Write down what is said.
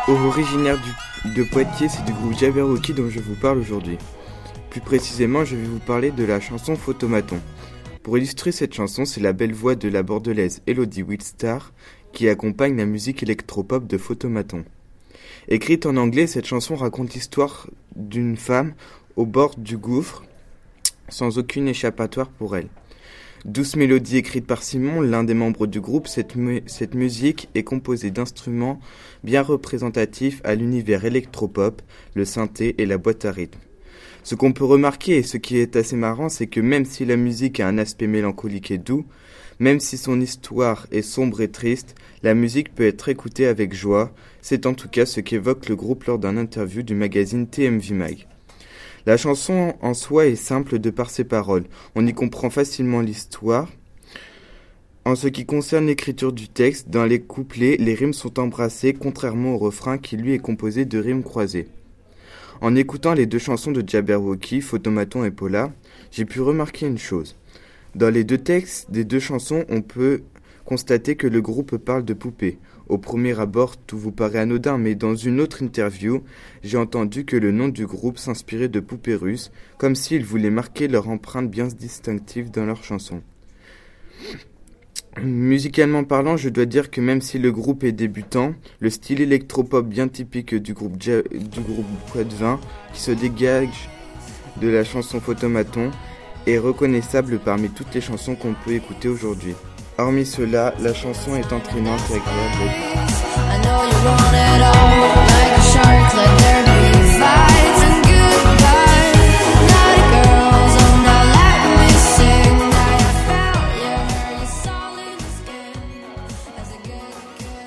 Originaire de Poitiers, c'est du groupe Jabberwocky dont je vous parle aujourd'hui. Plus précisément, je vais vous parler de la chanson Photomaton. Pour illustrer cette chanson, c'est la belle voix de la bordelaise Elodie Wildstar qui accompagne la musique électropop de Photomaton. Écrite en anglais, cette chanson raconte l'histoire d'une femme au bord du gouffre, sans aucune échappatoire pour elle. Douce mélodie écrite par Simon, l'un des membres du groupe, cette musique est composée d'instruments bien représentatifs à l'univers électropop, le synthé et la boîte à rythme. Ce qu'on peut remarquer et ce qui est assez marrant, c'est que même si la musique a un aspect mélancolique et doux, même si son histoire est sombre et triste, la musique peut être écoutée avec joie. C'est en tout cas ce qu'évoque le groupe lors d'un interview du magazine TMV Mag. La chanson en soi est simple de par ses paroles. On y comprend facilement l'histoire. En ce qui concerne l'écriture du texte, dans les couplets, les rimes sont embrassées, contrairement au refrain qui lui est composé de rimes croisées. En écoutant les deux chansons de Jabberwocky, Photomaton et Paula, j'ai pu remarquer une chose. Dans les deux textes des deux chansons, on peut constater que le groupe parle de poupées. Au premier abord, tout vous paraît anodin, mais dans une autre interview, j'ai entendu que le nom du groupe s'inspirait de poupées russes, comme s'ils voulaient marquer leur empreinte bien distinctive dans leurs chansons. Musicalement parlant, je dois dire que même si le groupe est débutant, le style électropop bien typique du groupe Poitvin, qui se dégage de la chanson Photomaton, est reconnaissable parmi toutes les chansons qu'on peut écouter aujourd'hui. Hormis cela, la chanson est entraînante et agréable.